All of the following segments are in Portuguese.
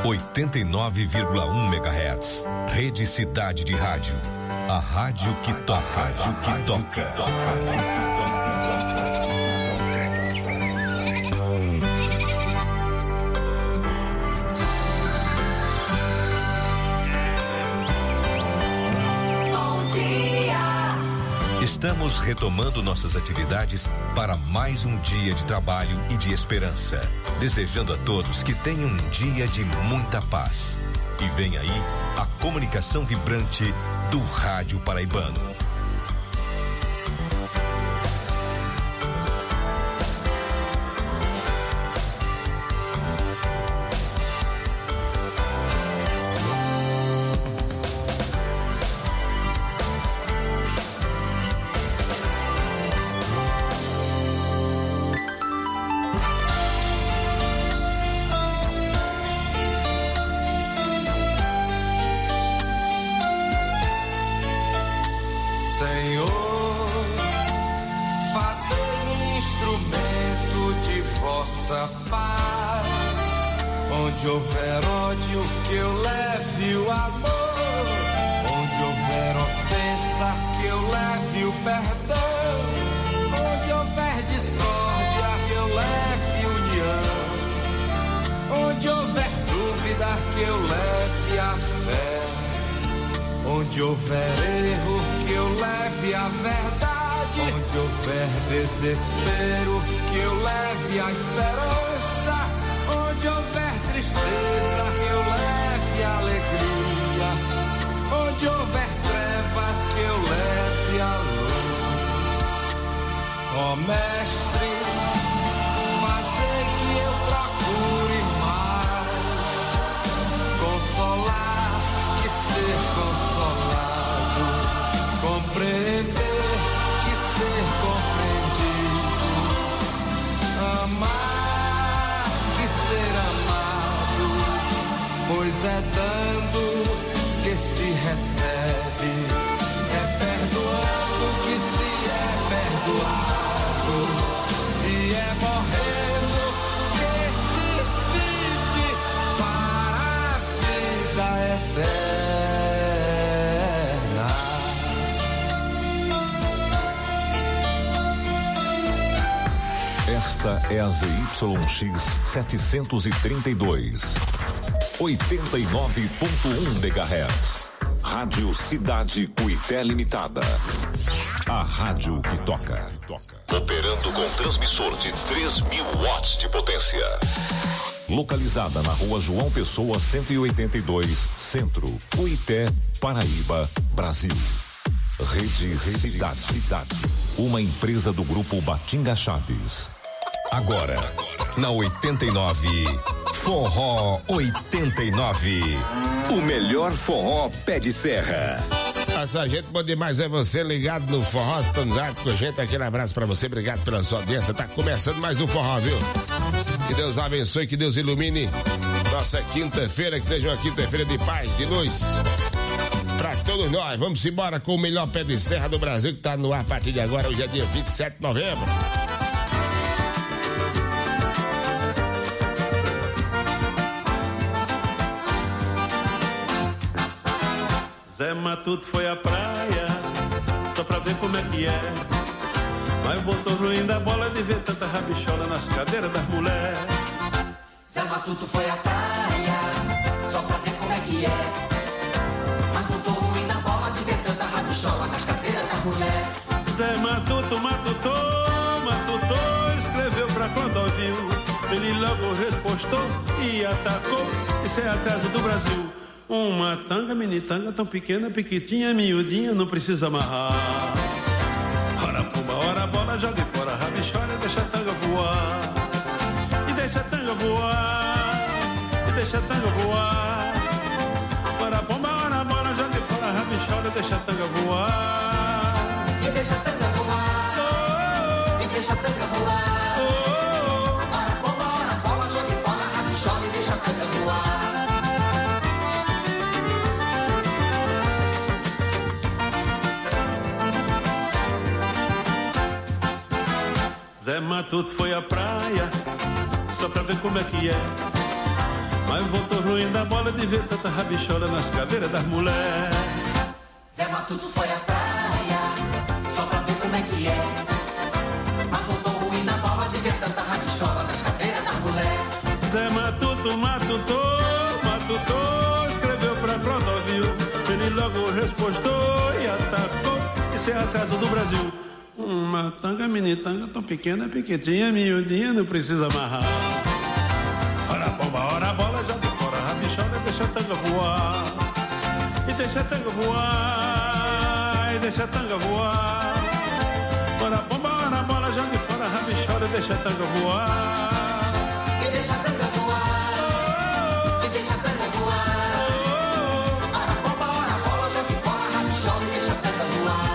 89,1 MHz. Rede Cidade de Rádio. A rádio que toca. Estamos retomando nossas atividades para mais um dia de trabalho e de esperança. Desejando a todos que tenham um dia de muita paz. E vem aí a comunicação vibrante do Rádio Paraibano. Onde houver ódio, que eu leve o amor. Onde houver ofensa, que eu leve o perdão. Onde houver discórdia, que eu leve união. Onde houver dúvida, que eu leve a fé. Onde houver erro, que eu leve a verdade. Onde houver desespero, que eu leve a esperança. Onde houver tristeza, que eu leve a alegria. Onde houver trevas, que eu leve a luz. Ó Mestre, fazei que eu procure mais consolar que ser consolado, compreender que ser compreendido, amar ser amado, pois é dando que se recebe, é perdoando que se é perdoado, e é morrendo que se vive para a vida eterna. Esta é a ZYX 732, 89,1 MHz. Rádio Cidade Cuité Limitada. A rádio que toca. Operando com transmissor de 3.000 watts de potência. Localizada na Rua João Pessoa 182, Centro, Cuité, Paraíba, Brasil. Rede Cidade. Uma empresa do Grupo Batinga Chaves. Agora, na 89, Forró 89. O melhor forró pé de serra. Nossa, gente, bom demais é você ligado no Forró Sintonizado com a gente. Aquele abraço pra você, obrigado pela sua audiência. Tá começando mais um forró, viu? Que Deus abençoe, que Deus ilumine nossa quinta-feira, que seja uma quinta-feira de paz, de luz pra todos nós. Vamos embora com o melhor pé de serra do Brasil, que tá no ar a partir de agora. Hoje é dia 27 de novembro. Zé Matuto foi à praia, só pra ver como é que é. Mas voltou ruim da bola de ver tanta rabichola nas cadeiras das mulheres. Zé Matuto foi à praia, só pra ver como é que é. Mas voltou ruim da bola de ver tanta rabichola nas cadeiras das mulheres. Zé Matuto, escreveu pra Clodovil. Ele logo respostou e atacou. Isso é atraso do Brasil. Uma tanga, mini tanga, tão pequena, piquitinha, miudinha, não precisa amarrar. Ora pumba, ora bola, joga fora, rabichola, deixa a tanga voar. E deixa a tanga voar, e deixa a tanga voar. Ora pumba, ora bola, joga fora, rabichola, deixa a tanga voar. E deixa a tanga voar, e deixa a tanga voar. Ora pumba, ora bola, joga fora, rabichola, e deixa a tanga voar. Zé Matuto foi à praia, só pra ver como é que é. Mas voltou ruim da bola de ver tanta rabichola nas cadeiras das mulheres. Zé Matuto foi à praia, só pra ver como é que é. Mas voltou ruim na bola de ver tanta rabichola nas cadeiras das mulheres. Zé Matuto, escreveu pra Clodovil. Ele logo respostou e atacou. Isso é atraso do Brasil. Uma tanga, mini tanga, tão pequena, piquetinha, miudinha, não precisa amarrar. Ora pomba, ora bola, já de fora, rabichola, deixa a tanga voar. E deixa a tanga voar, e deixa a tanga voar. Ora pomba, ora bola, já de fora, rabichola, deixa a tanga voar. E deixa a tanga voar, e deixa a tanga voar. Ora pomba, ora bola, já de fora, rabichola, e deixa a tanga voar.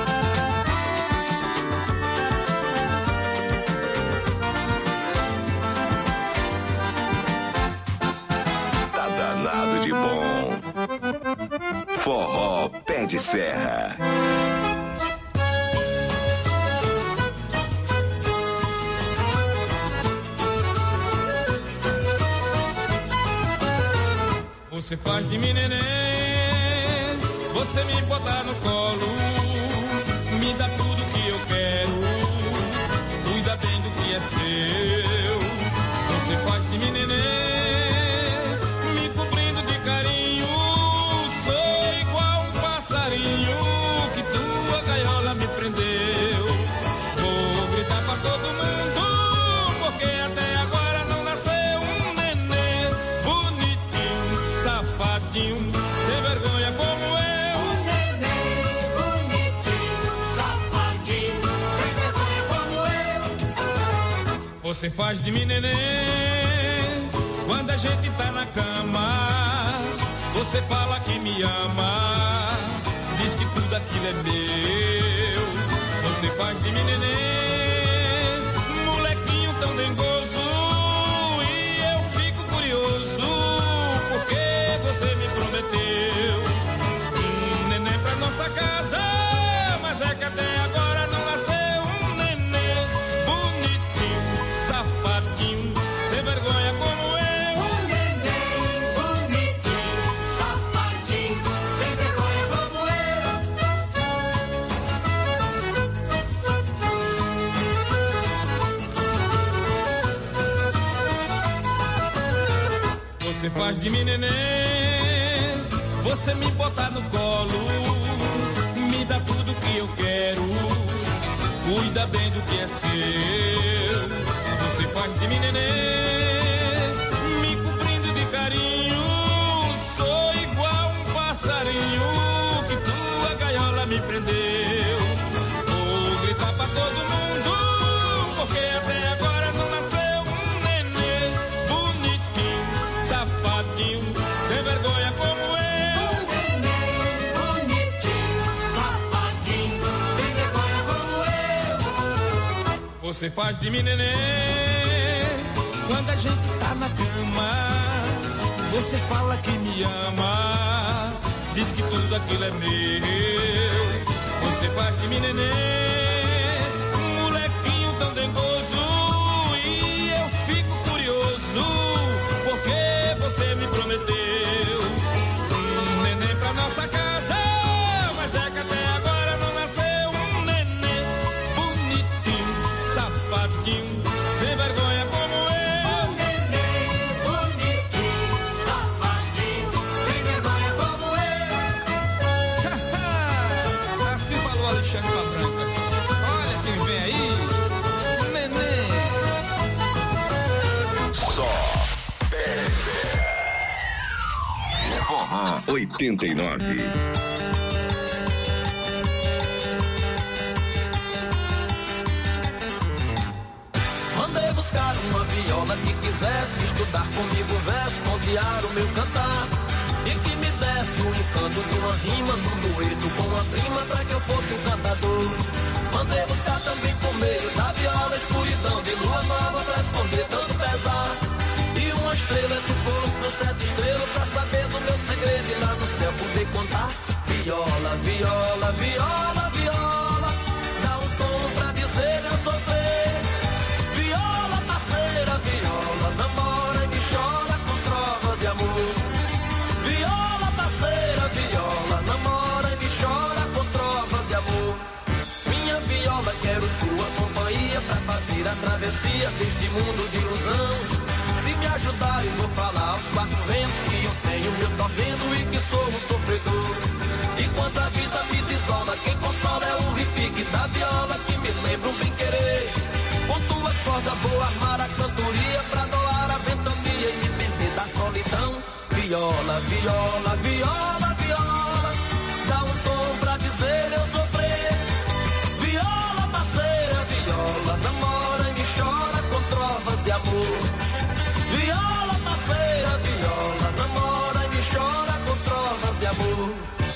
Danado de bom. Forró Pé de Serra. Você faz de mim neném, você me bota no colo, me dá tudo que eu quero, cuida bem do que é seu. Você faz de mim neném, me cobrindo de carinho, sou igual um passarinho que tua gaiola me prendeu. Vou gritar pra todo mundo, porque até agora não nasceu um neném bonitinho, safadinho, sem vergonha como eu. Um neném bonitinho, safadinho, sem vergonha como eu. Você faz de mim neném, quando a gente tá na cama, você fala que me ama, diz que tudo aquilo é meu. Você faz de mim neném, molequinho tão dengoso, e eu fico curioso, porque você me prometeu um neném pra nossa casa, mas é que até agora não nasceu um neném bonitinho, safadinho, sem vergonha como eu. Um neném bonitinho, safadinho, sem vergonha como eu. Você faz de mim neném, você me bota no colo, me dá tudo que eu quero, cuida bem do que é seu. Você faz de mim neném, me cobrindo de carinho, sou igual um passarinho que tua gaiola me prendeu. Vou gritar pra todo mundo, porque até agora não nasceu um neném bonitinho, safadinho, sem vergonha como eu. Um neném bonitinho, safadinho, sem vergonha como eu. Você faz de mim neném, quando a gente tá na cama, você fala que me ama, diz que tudo aquilo é meu. Você faz de mim neném, molequinho tão dengoso, e eu fico curioso, porque você me prometeu um neném pra nossa casa, mas é que até agora não nasceu um neném bonitinho, safadinho, sem vergonha como eu. Um neném bonitinho, safadinho, sem vergonha como eu. Assim falou Alexandre Branca. Olha quem vem aí, neném. Só Pé de Serra. Forró 89. Mandei buscar uma viola que quisesse estudar comigo verso, pontear o meu cantar, e que me desse um encanto de uma rima, num dueto com uma prima, pra que eu fosse um cantador. Mandei buscar também por meio da viola escuridão de lua nova pra esconder tanto pesar, e uma estrela entre o posto, 7 estrelas, pra saber do meu segredo e lá no céu poder contar. Viola, viola, viola, viola, dá um tom pra dizer eu sofrer. Viola, parceira, viola, namora e que chora com trova. travessia deste mundo de ilusão. Se me ajudarem, vou falar aos quatro ventos que eu tenho meu tormento e que sou um sofredor. Enquanto a vida me desola, quem consola é o repique da viola que me lembra um bem querer. Com tuas cordas vou armar a cantoria pra doar a ventania e me perder da solidão. Viola, viola, viola, viola, dá um tom pra dizer eu sofrer. Viola, parceira, viola, namora e me chora com trovas de amor. Viola, parceira, viola, namora e me chora com trovas de amor.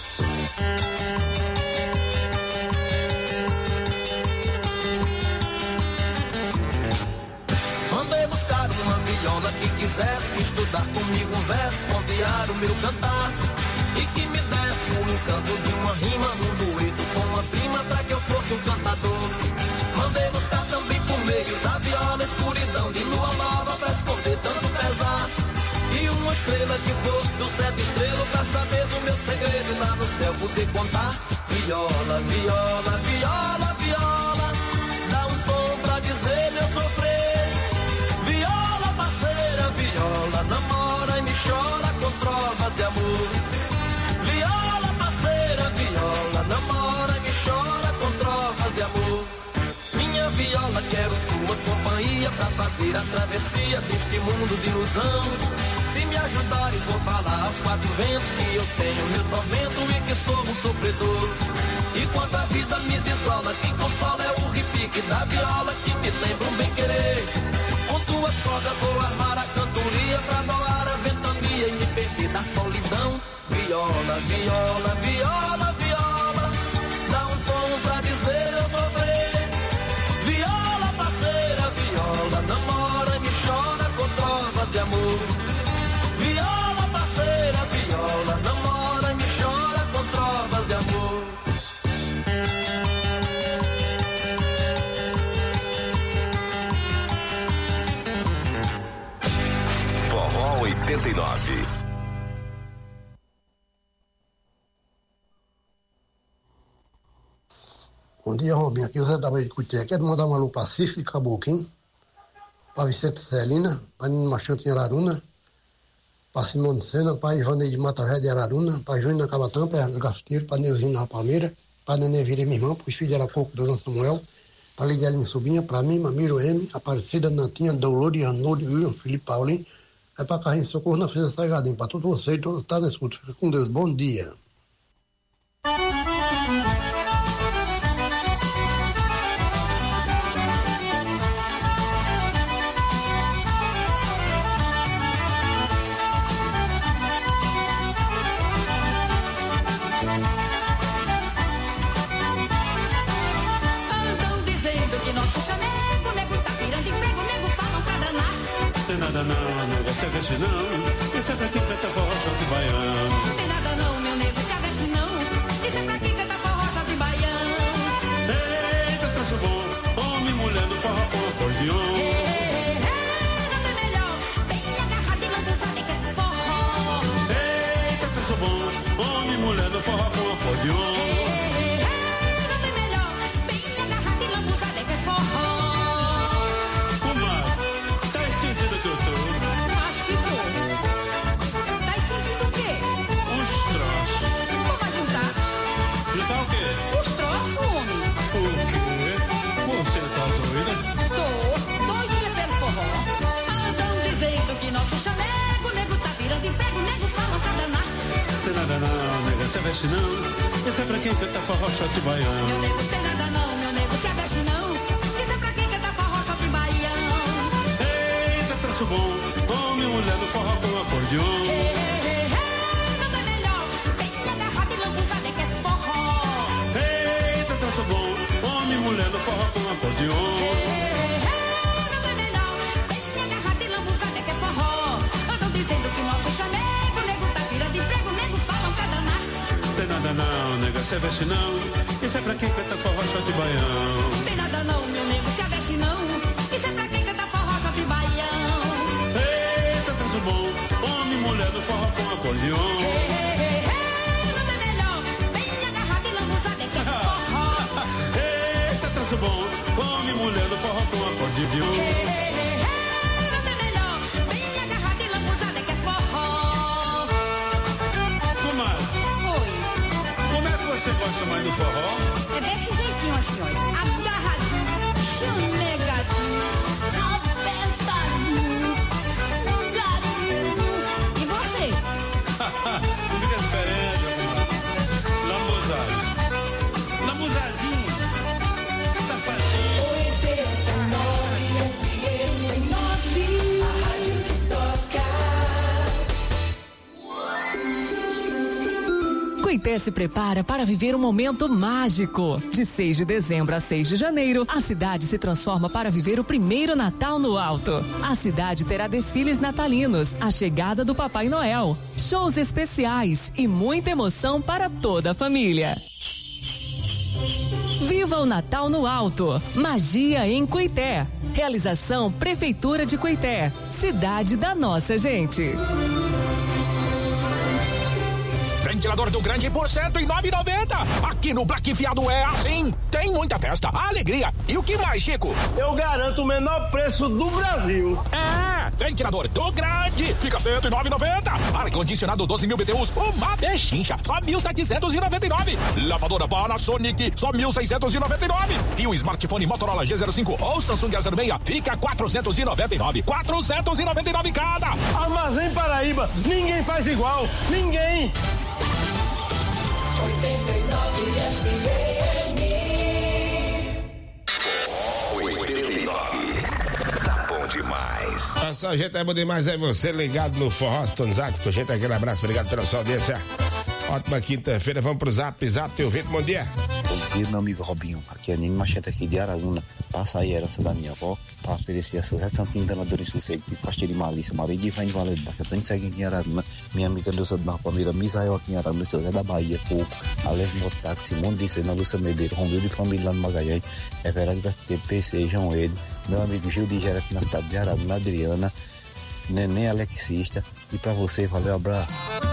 Mandei buscar uma viola que quisesse estudar comigo um verso, pontear o meu cantar e que me desse um encanto de uma rima num dueto com uma prima pra que eu fosse um cantador. Mandei buscar também por meio da viola escuridão de lua nova pra esconder tanto pesar e uma estrela que fosse do sete estrelas pra saber do meu segredo e lá no céu poder contar. Viola, viola, viola, viola, dá um tom pra dizer meu sofrer. Viola, parceira, viola, namora e me chora com trovas de amor. Viola, parceira, viola, namora e me chora com trovas de amor. Minha viola, quero tua companhia pra fazer a travessia deste mundo de ilusão. Se me ajudares, vou falar aos quatro ventos que eu tenho meu tormento e que sou um sofredor. Enquanto a vida me desola, quem consola é o repique da viola que me lembra um bem querer. Com tuas cordas vou armar a cantoria pra doar a ventania e me perder da solidão. Viola, viola, viola, viola, dá um tom pra dizer eu sofrer. Viola, parceira, viola, namora e me chora com trovas de amor. Viola, parceira, viola, namora e me chora com trovas de amor. Forró 89. Bom dia, Robinho. Aqui é o Zé da Bahia de Cuté. Quero mandar uma alô pra Cícero Caboclo, pra Vicente Celina, pra Nino Machante de Araruna, pra Simone Sena, pra Ivanei de Mata de Araruna, pra Júnior Cabatã, pra Gasteiro, pra Neuzinho na Palmeira, pra Nenê Vira, minha irmã, pros filhos de Aracoco, do João Samuel, pra Lidiane, minha sobrinha, pra mim, Mamiro M, Aparecida, Nantinha, Dolores, Arnoldo, William, Felipe Paulinho, é pra Carrinho Socorro na Frente da Sagadinha, pra todos vocês, todos tá na escuta. Fica com Deus. Bom dia. Andam dizendo que nosso chameco, nego tá virando emprego, nego falam pra danar. Tem nada não, nego, se veste não. Isso é pra quem canta forró, chante baiano. Tem nada não, meu nego, se aveste não. Isso é pra quem canta forró, chante baiano. Eita, troço bom, homem e mulher do forró com acordeon. Nada melhor, bem agarrado e lambuzado é que é forró. Eita, troço bom, homem e mulher do forró com acordeon. Nada melhor, bem agarrado e lambuzado é que é forró. Comadre, tá sentindo que eu tô? Acho que tô. Tá sentindo o quê? Os troços. Vamos juntar Juntar o quê? os troços, homem. O quê? Você tá doida? Tô doidinha pelo forró. Andam dizendo que nosso chameco, nego tá virando emprego, nego falam pra danar. Tem nada não, nega, se veste não. Isso é pra quem canta forró, chante Meu baiano. nego tem nada não, meu nego se aveste não. Isso é pra quem canta forró, chante baiano. Eita, troço bom, homem e mulher do forró com acordeon. Nada melhor, bem agarrado e lambuzado é que é forró. Eita, troço bom, homem e mulher do forró com acordeon. Nada melhor, bem agarrado e lambuzado é que é forró. Andam dizendo que nosso chameco, nego tá virando emprego, nego falam pra danar. Tem nada não, nega, se veste não. Isso é pra quem canta forró, chante baiano. Tem nada não, meu nego se aveste não. Isso é pra quem canta forró, chante baiano. Eita, troço bom, homem e mulher do forró com acordeon. Nada melhor, bem agarrado e lambuzado é que é forró. Eita, troço bom, homem e mulher do forró com acordeon. Coité se prepara para viver um momento mágico. De 6 de dezembro a 6 de janeiro, a cidade se transforma para viver o primeiro Natal no Alto. A cidade terá desfiles natalinos, a chegada do Papai Noel, shows especiais e muita emoção para toda a família. Viva o Natal no Alto. Magia em Coité. Realização Prefeitura de Coité. Cidade da nossa gente. Ventilador do Grande por R$109,90. Aqui no Black Fiado é assim. Tem muita festa, alegria. E o que mais, Chico? Eu garanto o menor preço do Brasil. É, ventilador do Grande. Fica R$109,90. Ar-condicionado 12.000 BTUs, uma pechincha, só R$1.799. Lavadora Panasonic, só R$1.699. E o smartphone Motorola G05 ou Samsung A06 fica R$499. R$499 cada. Armazém Paraíba, ninguém faz igual. Ninguém. 89 FM. 89. Tá bom demais. Nossa, gente, é bom demais, é você ligado no Forró Tonzático. Gente, aquele abraço, obrigado pela sua audiência. Ótima quinta-feira, vamos pro Zap teu ouvido, bom dia. Bom dia, meu amigo Robinho. Aqui é Nino Machete aqui de Araruna. Passa aí a herança da minha avó para oferecer a seu Zé Santinho, danador em sossego, tipo pastor de malícia, marido de Ivane Valeu, que eu tô seguindo aqui em Araruna. Minha amiga Nilson do Barra Palmeira, Misael aqui em Araruna, seu Zé da Bahia, Pouco, Alev Motaxi, Simone de Sena, Lúcia Medeiro, Romeu de Família lá no Magalhães, Everardo Verteiro, PC, João Ed, meu amigo Gil de Gera aqui na cidade de Araruna, Adriana, Neném Alexista, e pra você, valeu, abraço.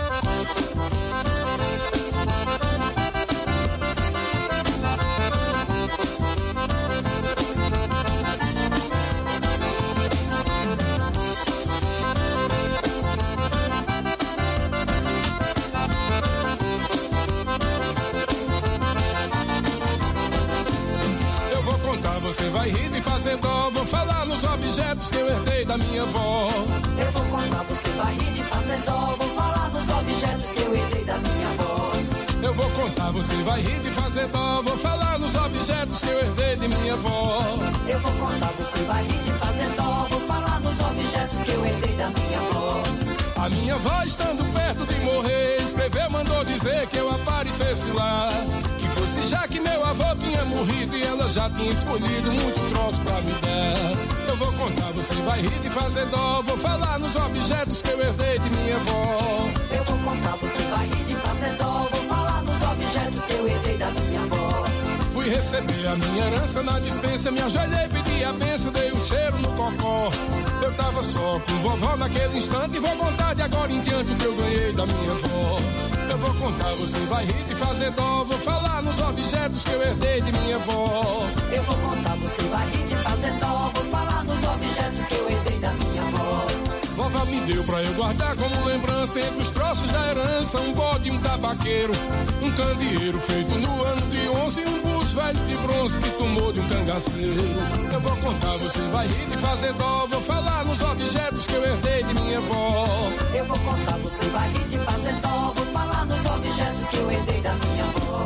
Você vai rir e fazer dó. Vou falar nos objetos que eu herdei da minha avó. Eu vou contar, você vai rir de fazer dó. Vou falar nos objetos que eu herdei da minha avó. Eu vou contar, você vai rir de fazer dó. Vou falar nos objetos que eu herdei de minha avó. Eu vou contar, você vai rir de fazer dó. Vou falar nos objetos que eu herdei da minha avó. A minha avó, estando perto de morrer, escreveu, mandou dizer que eu aparecesse lá. Que fosse já que meu avô tinha morrido e ela já tinha escolhido muito troço pra me dar. Eu vou contar, você vai rir de fazer dó. Vou falar nos objetos que eu herdei de minha avó. Eu vou contar, você vai rir de fazer dó. Vou falar nos objetos que eu herdei da minha avó. Fui receber a minha herança na dispensa, me ajoelhei, pedi a benção, dei um cheiro no cocó. Eu tava só com vovó naquele instante e vou contar de agora em diante o que eu ganhei da minha avó. Eu vou contar, você vai rir de fazer dó. Vou falar nos objetos que eu herdei de minha avó. Eu vou contar, você vai rir de fazer dó. Vou falar nos objetos que eu herdei da minha avó. Vovó me deu pra eu guardar como lembrança entre os troços da herança, um bode e um tabaqueiro, um candeeiro feito no ano de 11 e um bus velho de bronze que tomou de um cangaceiro. Eu vou contar, você vai rir de fazer dó. Vou falar nos objetos que eu herdei de minha avó. Eu vou contar, você vai rir de fazer dó. Vou falar nos objetos que eu herdei da minha avó.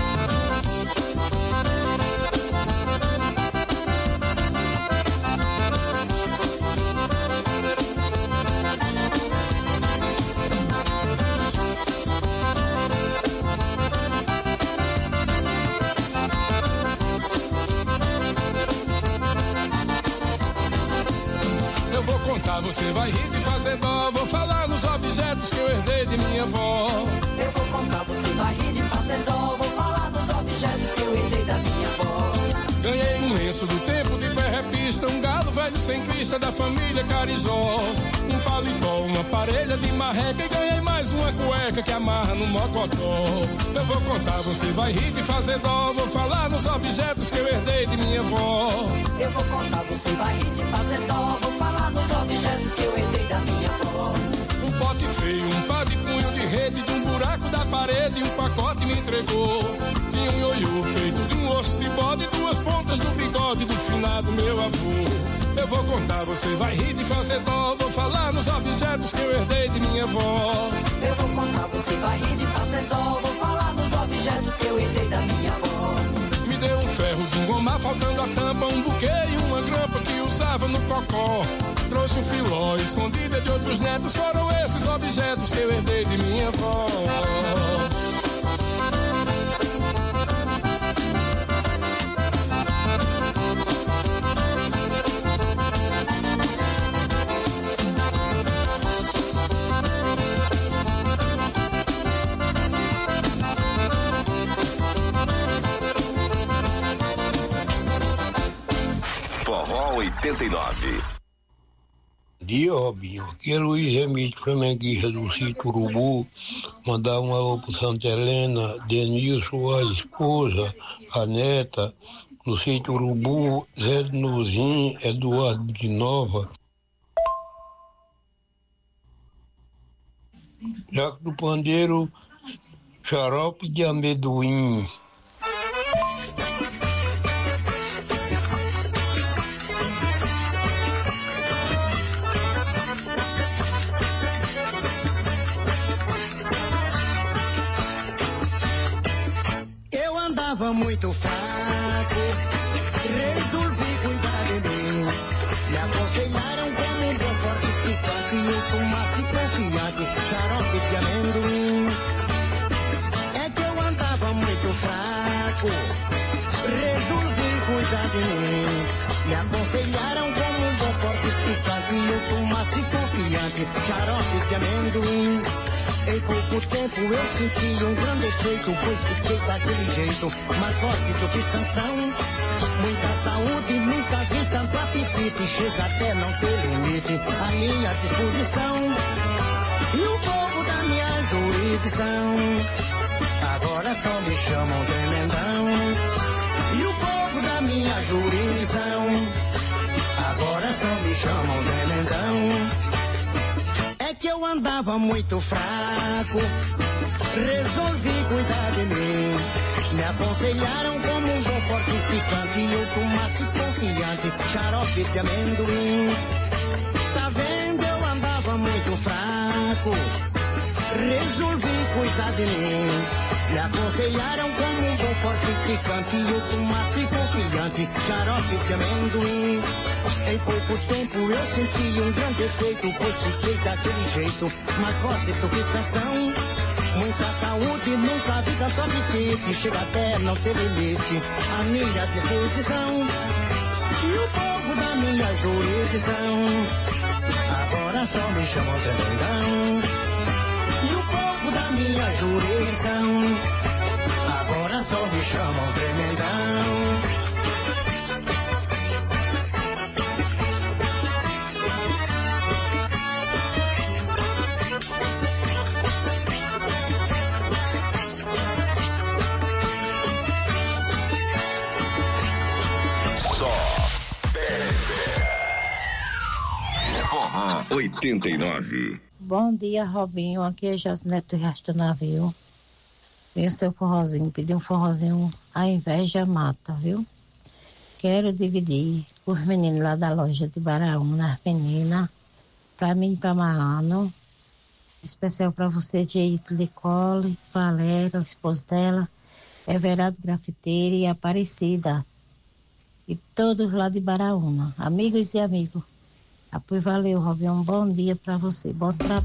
Eu vou contar, você vai rir de fazer dó. Vou falar nos objetos que eu herdei de minha avó. Eu vou contar, você vai rir de fazer dó. Vou falar nos objetos que eu herdei da minha avó. Ganhei um lenço do tempo de ferrepista, um galo velho sem crista da família Carijó, um paletó, uma parelha de marreca e ganhei mais uma cueca que amarra no mocotó. Eu vou contar, você vai rir de fazer dó. Vou falar nos objetos que eu herdei de minha avó. Eu vou contar, você vai rir de fazer dó. Vou falar nos objetos que eu herdei da minha avó. Um pote feio, um pá de punho de rede, de um buraco da parede, um pacote me entregou. Tinha um ioiô feito de um osso de bode, duas pontas do bigode do finado meu avô. Eu vou contar, você vai rir de fazer dó. Vou falar nos objetos que eu herdei de minha avó. Eu vou contar, você vai rir de fazer dó. Vou falar nos objetos que eu herdei da minha avó. Me deu um ferro de engomar, faltando a tampa, um buquê e uma grampa que usava no cocó. Trouxe um filó, escondida de outros netos. Foram esses objetos que eu herdei de minha avó. Forró 89. Dia, Robinho. Aqui é Luiz Emílio Flamenguista do Sítio Urubu. Mandar um alô pro Santa Helena, Denilson, a esposa, a neta, no Sítio Urubu, Zé Nozinho, Eduardo de Nova. Jaco do Pandeiro, xarope de amendoim. Eu andava muito fraco, resolvi cuidar de mim. Me aconselharam como um bom fortificante, eu tomasse confiante, xarope de amendoim. É que eu andava muito fraco, resolvi cuidar de mim. Me aconselharam como um bom fortificante, eu tomasse confiante, xarope de amendoim. Em pouco tempo eu senti um grande efeito, pois fiquei daquele jeito, mais forte do que Sansão. Muita saúde, nunca vi tanto apetite, chega até não ter limite, à minha disposição. E o povo da minha jurisdição, agora só me chamam tremendão. E o povo da minha jurisdição, agora só me chamam tremendão. É que eu andava muito fraco, resolvi cuidar de mim. Me aconselharam como um bom fortificante, eu tomasse confiante, xarope de amendoim. Tá vendo, eu andava muito fraco, resolvi cuidar de mim. Me aconselharam como um bom fortificante, eu tomasse confiante, xarope de amendoim. Em pouco tempo eu senti um grande efeito, pois fiquei daquele jeito, mais forte do que Sansão. Muita saúde, nunca vi tanto apetite, chega até não ter limite, à minha disposição. E o povo da minha jurisdição, agora só me chamam tremendão. E o povo da minha jurisdição, agora só me chamam tremendão. Forró 89. Bom dia, Robinho. Aqui é Josneto Resto Navio. Vem o seu forrozinho, pedir um forrozinho A Inveja Mata, viu? Quero dividir com os meninos lá da loja de Baraúna, as meninas, pra mim e pra Marano. Especial pra você, Jeito Licole, Valéria, o esposo dela, Everardo Grafiteiro e Aparecida. E todos lá de Baraúna, amigos e amigos. Pois valeu, Robinho. Um bom dia pra você. Bom trabalho.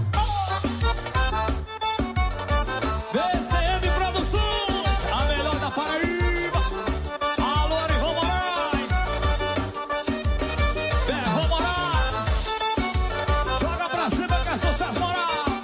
DCM Produções, a melhor da Paraíba. Alô, Arivão Moraes. Berrão Moraes. Joga pra cima que é sucesso moral.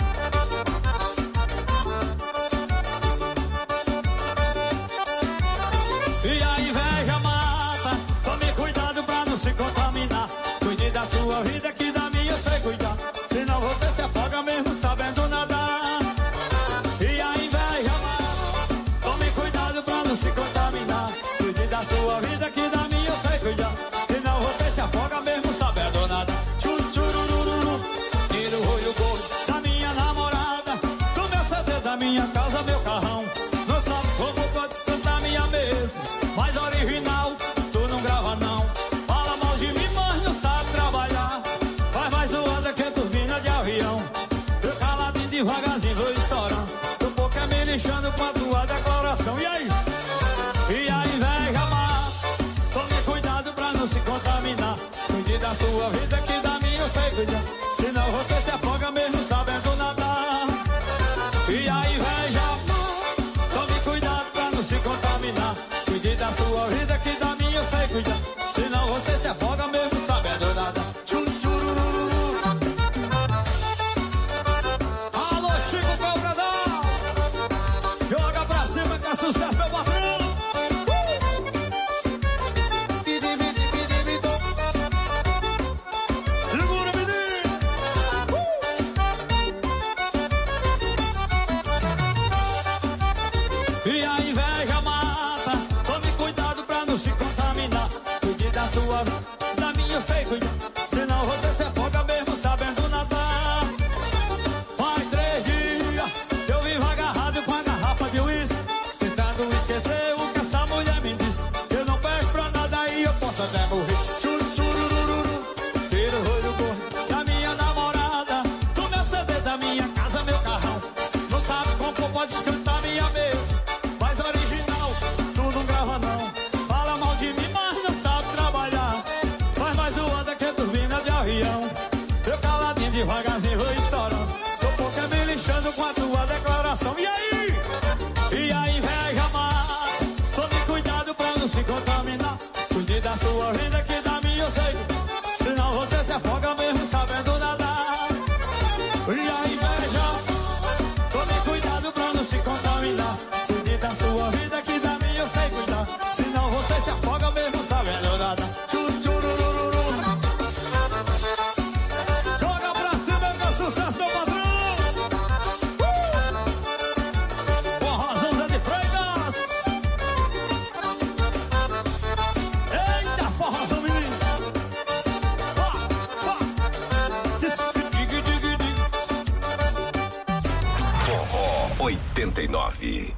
E a inveja mata. Tome cuidado pra não se contaminar. Cuide da sua vida que da minha eu sei cuidar. Senão você se afoga mesmo sabendo nadar. E a inveja mata. Tome cuidado pra não se contaminar. Cuide da sua vida que da minha eu sei cuidar. Senão você se afoga mesmo sabendo nadar. Tchururururu. Tira o rolho gordo da minha namorada, do meu CD, da minha casa, meu carrão. Não sabe como pode cantar minha mesa, mas original tu não grava não. Fala mal de mim, mas não sabe trabalhar. Faz mais zoada que turbina de avião. Eu caladinho devagarzinho vou estourando. Tu pouco é me lixando com a tua declaração. E aí? E a inveja mata. Tome cuidado pra não se contaminar. Cuide da sua vida que da minha eu sei cuidar. Senão você se afoga mesmo sabendo nadar. E a inveja mata. Tome cuidado pra não se contaminar. Cuide da sua vida que da minha eu sei cuidar. Senão você se afoga mesmo sabendo nadar. Tchururururu. Alô, Chico Cobrador. Joga pra cima que é sucesso, meu patrão. não se contaminar. Cuide da sua vida que da minha eu sei. Senão você se afoga mesmo sabendo nadar. E a inveja, tome cuidado pra não se contaminar. Cuide da sua vida que da minha eu sei cuidar. Senão você se afoga mesmo sabendo nadar. Tchururururu. Joga pra cima que é sucesso, meu patrão. Forrozão Zé de Freitas. Eita, forrozão menino. Forró 89.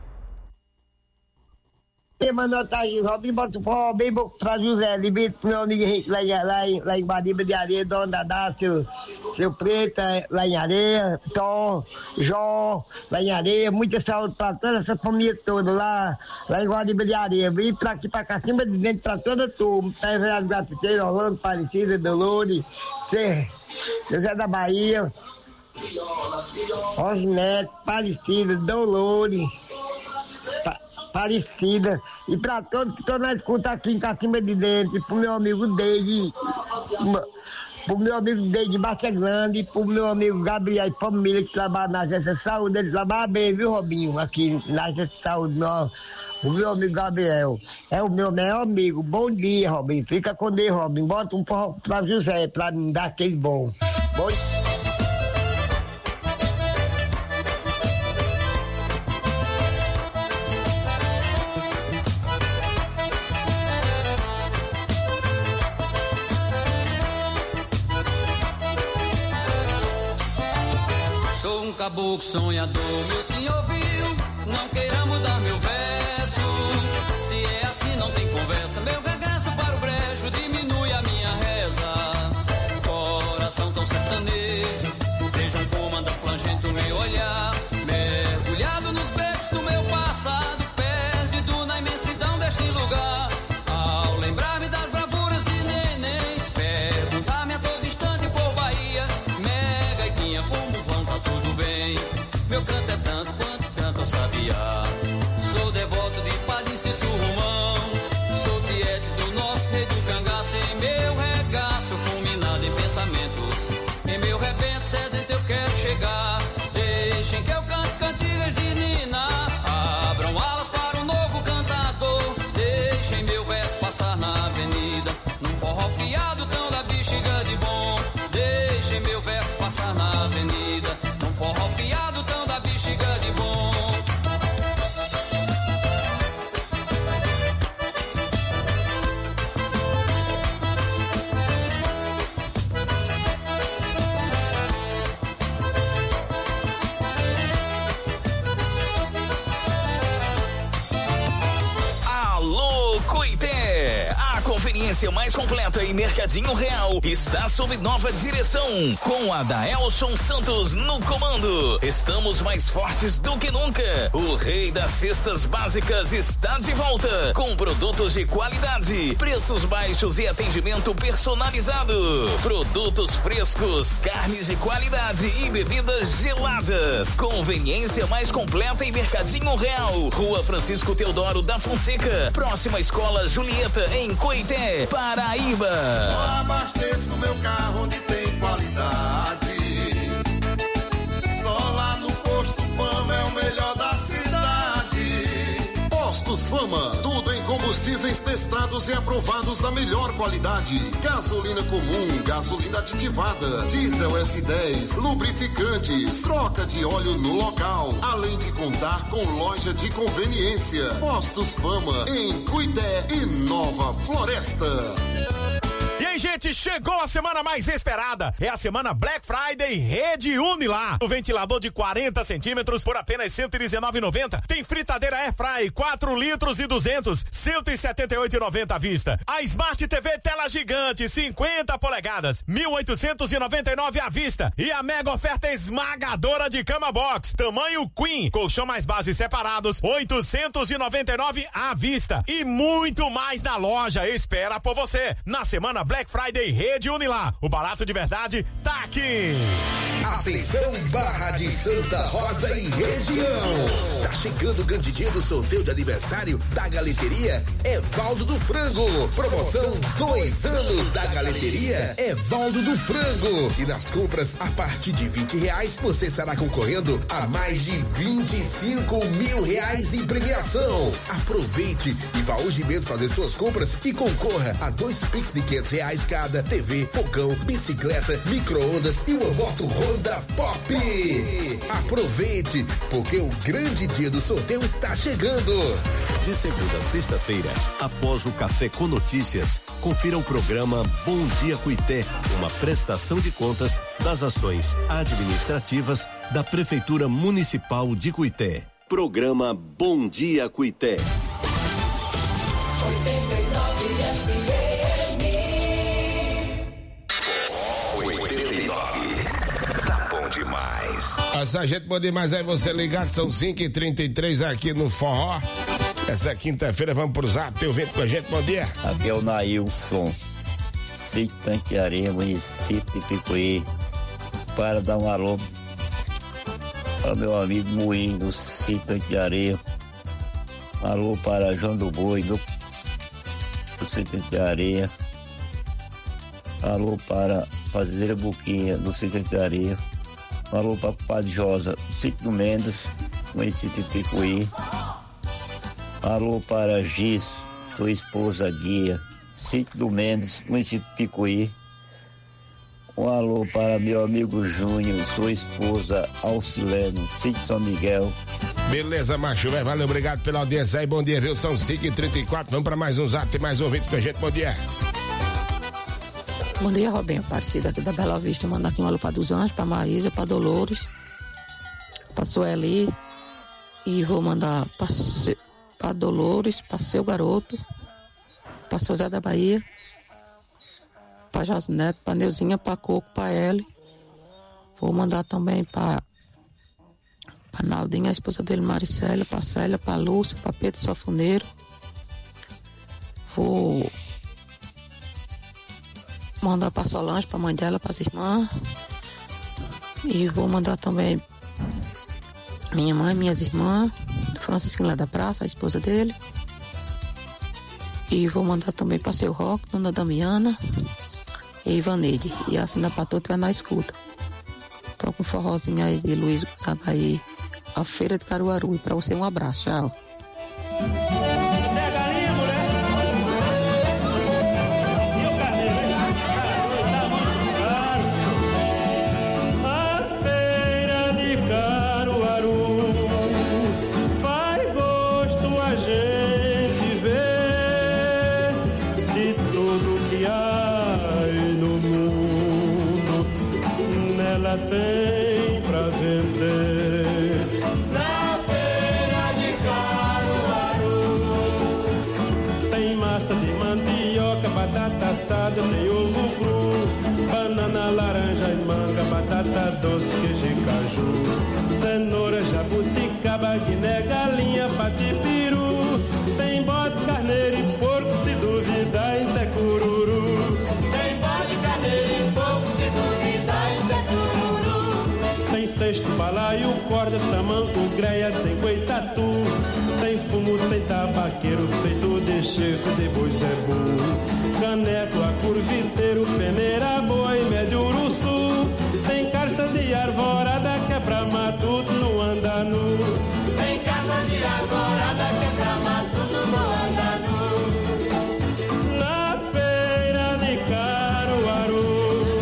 Manda tarde, Robinho, bota o forró bem pra José, limite pro meu amigo Henrique lá em Guadiba de Areia, Dona Dadá, seu Preta, lá em Areia, Tom, João, lá em Areia, muita saúde pra toda essa família toda lá em Guadiba de Areia, vim pra aqui pra cima de dentro pra toda a turma, tá enviado Grafiteiro, Orlando, Aparecida, Dolores, José da Bahia, Rosineto, Aparecida, Dolores, Parecida, e para todos que estão na escuta aqui em Cacimba de Dentro, pro meu amigo Deide, de Baixa Grande, pro meu amigo Gabriel e família que trabalha na agência de saúde, ele trabalha bem, viu, Robinho, aqui na agência de saúde, o meu amigo Gabriel, é o meu melhor amigo. Bom dia, Robinho, fica com Deus, Robinho, bota um forró pra José, pra me dar aquele bom. Sou um caboclo sonhador, meu senhor viu, não queira mudar meu verso. Se é assim não tem conversa, meu regresso para o brejo diminui a minha reza. Coração tão sertanejo, vejam como anda plangente o meu olhar. Mergulhado nos becos do meu passado, perdido na imensidão deste lugar. Ao lembrar-me das bravuras de neném, perguntar-me a todo instante por Bahia, Mega e Quinha, como vão, tá tudo bem? Meu canto é tanto quanto canta o sabiá. Sou devoto de Padre Cício Romão, sou tiete do nosso rei do cangaço. Em meu regaço, fulminado em pensamentos, em meu rebento sedento eu quero chegar. Deixem que eu cante cantigas de Nina, abram alas para um novo cantador. Deixem meu verso passar na avenida, num forró fiado tão da bexiga de bom. Deixem meu verso passar na avenida, num forró fiado tão da bexiga de bom. Alô, Coité! A conveniência mais completa em Mercadinho Real está sob nova direção, com a Daelson Santos no comando. Estamos mais fortes do que nunca. O rei das cestas básicas está de volta, com produtos de qualidade, preços baixos e atendimento personalizado. Produtos frescos, carnes de qualidade e bebidas geladas. Conveniência mais completa em Mercadinho Real, Rua Francisco Teodoro da Fonseca, próxima Escola Julieta, em Coité, Paraíba. Só abasteço meu carro onde tem qualidade. Só lá no Posto Fama é o melhor da cidade. Postos Fama, tudo em combustíveis testados e aprovados da melhor qualidade. Gasolina comum, gasolina aditivada, diesel S10, lubrificantes, troca de óleo no local, além de contar com loja de conveniência. Postos Fama, em Cuité e Nova Floresta. E aí, gente, chegou a semana mais esperada. É a semana Black Friday Rede Unilar. O ventilador de 40 centímetros por apenas R$ 119,90. Tem fritadeira Airfry 4 litros e 200, R$ 178,90 à vista. A Smart TV tela gigante 50 polegadas, R$ 1.899 à vista. E a mega oferta esmagadora de cama box, tamanho Queen, colchão mais base separados, R$ 899 à vista. E muito mais na loja espera por você. Na semana Black Friday Rede Unilar. O barato de verdade tá aqui. Atenção, Barra de Santa Rosa e região. Tá chegando o grande dia do sorteio de aniversário da Galeteria é Valdo do Frango. Promoção 2 anos da Galeteria é Valdo do Frango. E nas compras a partir de R$20, você estará concorrendo a mais de R$25 mil em premiação. Aproveite e vá hoje mesmo fazer suas compras e concorra a 2 Pix de R$500 cada, TV, fogão, bicicleta, micro-ondas e uma moto Honda Pop. Aproveite, porque o grande dia do sorteio está chegando. De segunda a sexta-feira, após o Café com Notícias, confira o programa Bom Dia Cuité, uma prestação de contas das ações administrativas da Prefeitura Municipal de Cuité. Programa Bom Dia Cuité. 89. Tá bom demais. A gente pode mais aí você ligado, são 5h33 aqui no Forró. Essa quinta-feira vamos pro Zap, teu vento com a gente, bom dia. Aqui é o Nailson, sítio Tanque de Areia, município de Picuí, para dar um alô para meu amigo Moinho, do sítio Tanque de Areia. Alô para João do Boi, do sítio Tanque de Areia. Alô para Fazendeira Buquinha, do sítio Tanque de Areia. Alô para Padre Josa, do sítio do Mendes, município de Picuí. Alô para Giz, sua esposa Guia, sítio do Mendes, município de Picuí. Um alô para meu amigo Júnior, sua esposa Alcilene, sítio São Miguel. Beleza, macho, velho, valeu, obrigado pela audiência aí, bom dia, viu? São 5h34, vamos para mais um Zap, tem mais um vídeo com a gente, bom dia. Bom dia, Robinho, Aparecida aqui da Bela Vista, mandar aqui um alô para dos Anjos, para Maísa, para Dolores, para Sueli, e vou mandar para Dolores, para Seu Garoto, para Seu Zé da Bahia, para Josneto, para Neuzinha, para Coco, para Eli. Vou mandar também para Naldinha, a esposa dele, Maricélia, para Célia, para Lúcia, para Pedro Sofoneiro. Vou mandar para Solange, para a mãe dela, para as irmãs. E vou mandar também minha mãe, minhas irmãs, Francisquinho lá da Praça, a esposa dele. E vou mandar também para Seu Roque, Dona Damiana e Ivaneide. E a Fina Patoto vai na escuta. Toca um forrozinho aí de Luiz Gonzaga aí, a Feira de Caruaru. E para você um abraço, tchau. Tem pra vender na feira de Caruaru. Tem massa de mandioca, batata assada, tem ovo cru, banana, laranja e manga, batata doce, queijo e caju, cenoura, jabuticaba, guiné, galinha, patipiru. Tem bode, carneiro e porco, se duvidar ainda é cururu. Tem bode, carneiro e porco, se duvidar ainda é cururu. Tem cesto, balaio, corda, tamanco, greia, tem coitatu. Tem fumo, tem tabaqueiro, feito de chefe de boi zebu. Caneco, a curviteiro, peneira, boi, médio uruçu. Tem carça de arvorada, que é pra matuto, não anda nu. Tem carça de arvorada, que é pra matuto, não anda nu. Na feira de Caruaru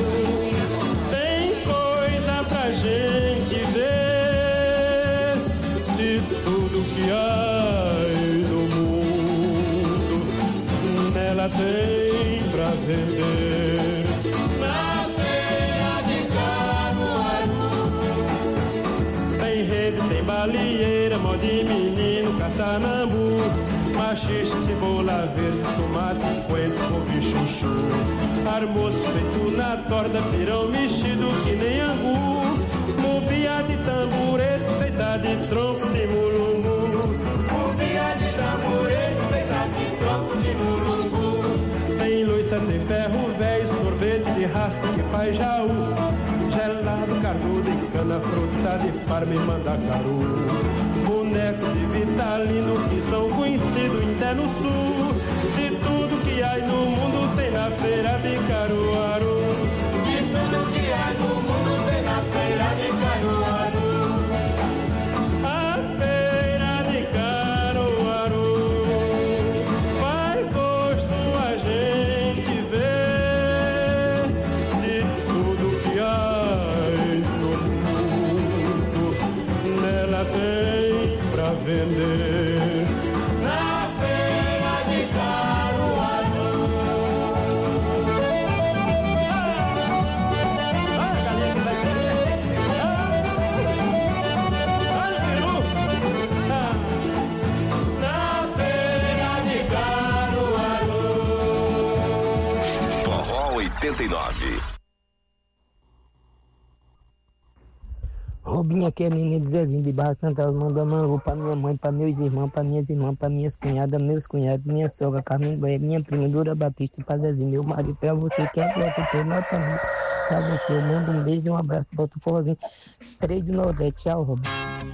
gente vê de tudo que há no mundo, nela tem pra vender. Na feira de Caruaru tem rede, tem baleeira, mó de menino, caçanambu, machixe, cebola verde, tomate, coentro, couve, chuchu, almoço feito na torta, pirão mexido que nem angu, mubia de tamborete, feita de tronco de mulungu, mubia de tamborete, feita de tronco de mulungu. Tem loiça, tem ferro velho, sorvete de raspa que faz jaú, gelado, carnudo e cana, fruta de Parma e Mandacaru, boneco de Vitalino que são conhecidos até no sul. 89. Robinho, aqui é Nenê de Zezinho de Barra Santa, mandando um alô pra minha mãe, pra meus irmãos, pra minhas irmãs, pra minhas cunhadas, meus cunhados, minha sogra, Carmen Goiás, minha prima, Dura Batista, pra Zezinho, meu marido, pra você, que é produtor, nota mil, pra você, eu mando um beijo e um abraço, bota o forrozinho, 3 do Nordeste, tchau, Robinho.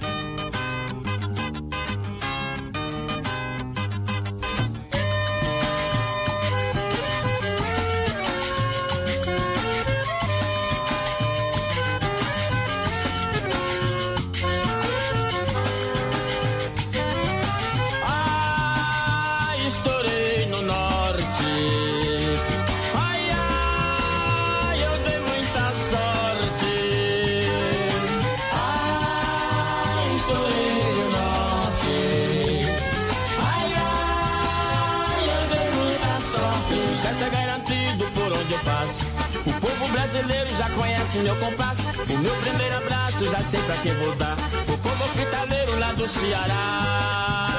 Meu compasso, o meu primeiro abraço, já sei pra quem vou dar. O povo hospitaleiro lá do Ceará.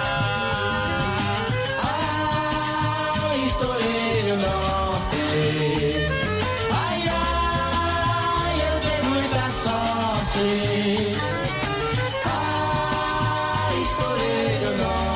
Estourei no norte. Ai, ai, eu dei muita sorte. Ai, estourei no norte.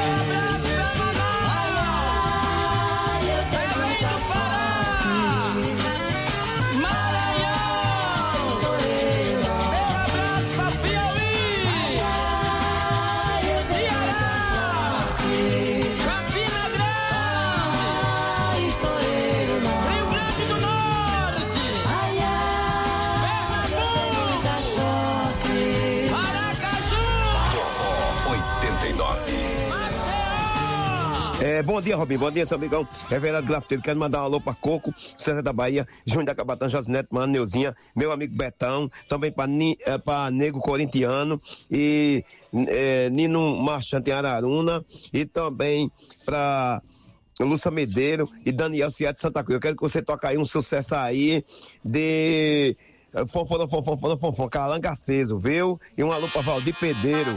Bom dia, Robinho. Bom dia, seu amigão. Everaldo Grafiteiro. Quero mandar um alô pra Coco, César da Bahia, Júnior da Cabatã, Josineto, Mano, Neuzinha, meu amigo Betão, também pra Nego Corintiano e Nino Marchante em Araruna e também pra Lúcia Medeiro e Daniel Ciá de Santa Cruz. Eu quero que você toque aí um sucesso aí de Fonfon, Calanga Aceso, viu? E um alô pra Valdir Pedreiro.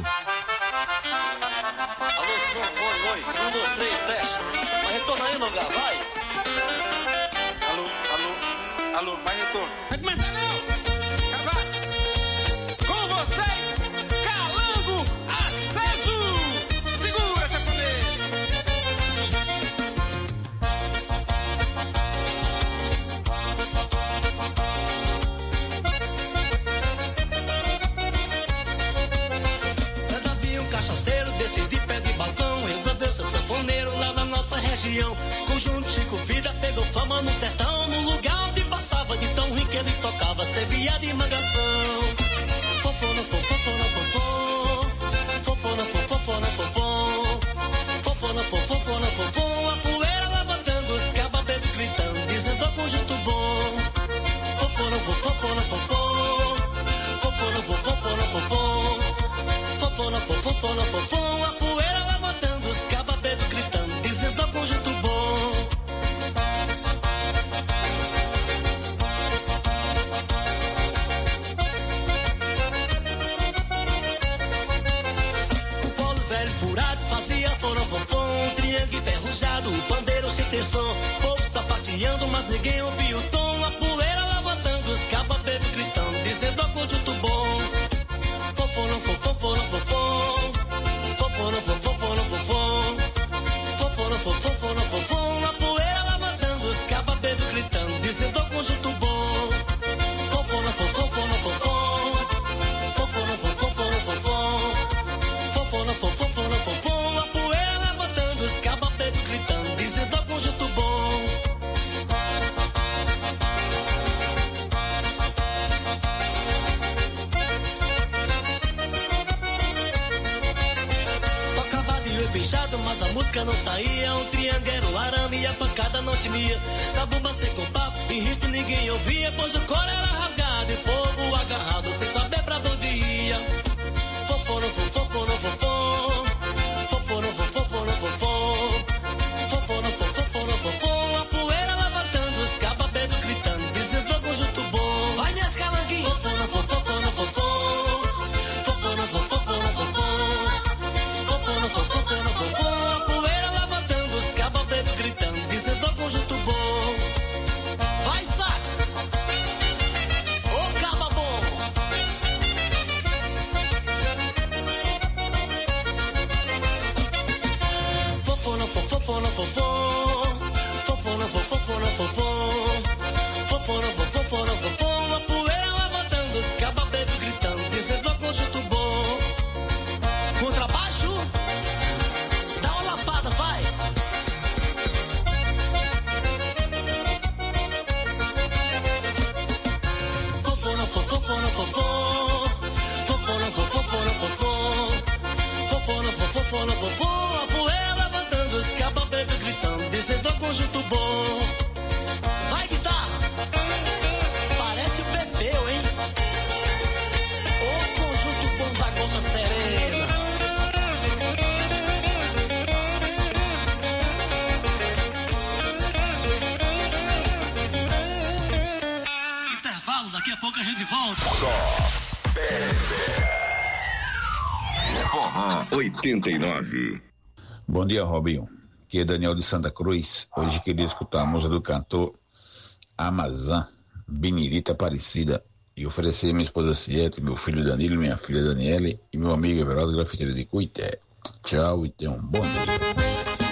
Vai começar não! Cavalo! Com vocês, Calango Aceso! Segura essa pandeira! Cê havia um cachaceiro desses de pé de balcão, resolveu ser sanfoneiro lá na nossa região. Conjunto Chico Vida pegou fama no sertão, no lugar onde passava de tão ruim que ele tocava, servia de mangação. Fofona, fofona, fofona, fofona, fofona, fofona, fofona, fofona, a poeira levantando, os cababeiros gritando, dizendo conjunto bom. Fofona, fofona, fofona, fofona, fofona, fofona, fofona, fofona, a poeira levantando, os cababeiros gritando, dizendo conjunto bom. Um triângulo enferrujado, o pandeiro sem ter som, povo sapateando, mas ninguém ouviu o tom. A poeira levantando, os cababeiros gritando, dizendo conjunto bom. Fofona, fofona, fofona, fofona, fofona, fofona, fofona, fofona, fofona, a poeira levantando, os cababeiros gritando, dizendo conjunto bom. Fofona, fofona, fofona, fofona, fofona, fofona, fofona, fofona, fofona, a poeira levantando, os cababeiros gritando, dizendo conjunto bom. Tocava de olho fechado, mas a música não saía. Um triângulo era o arame e a pancada não tinha. Sabumba sem compasso, em ritmo ninguém ouvia, pois o coro era rasgado e povo agarrado, sem saber pra onde ia. Fofona, fofona, fofona, fofona, fofona, fofona, fofona, fofona, fofona, a poeira levantando, os cababeiros gritando, dizendo conjunto bom. Vai minhas calanguinhas. Fofona, fofona, fofona, fofona, fofona, fofona, fofona, fofona, fofona, a poeira levantando, os cababeiros gritando, dizendo conjunto bom. Vai sair. pouco a gente volta. Só Forró 89. Bom dia, Robinho. Aqui é Daniel de Santa Cruz. Hoje queria escutar a música do cantor Amazã, Benirita Aparecida, e oferecer minha esposa Cieta, meu filho Danilo, minha filha Daniele e meu amigo Everaldo, grafiteiro de Cuité. Tchau e tenha um bom dia.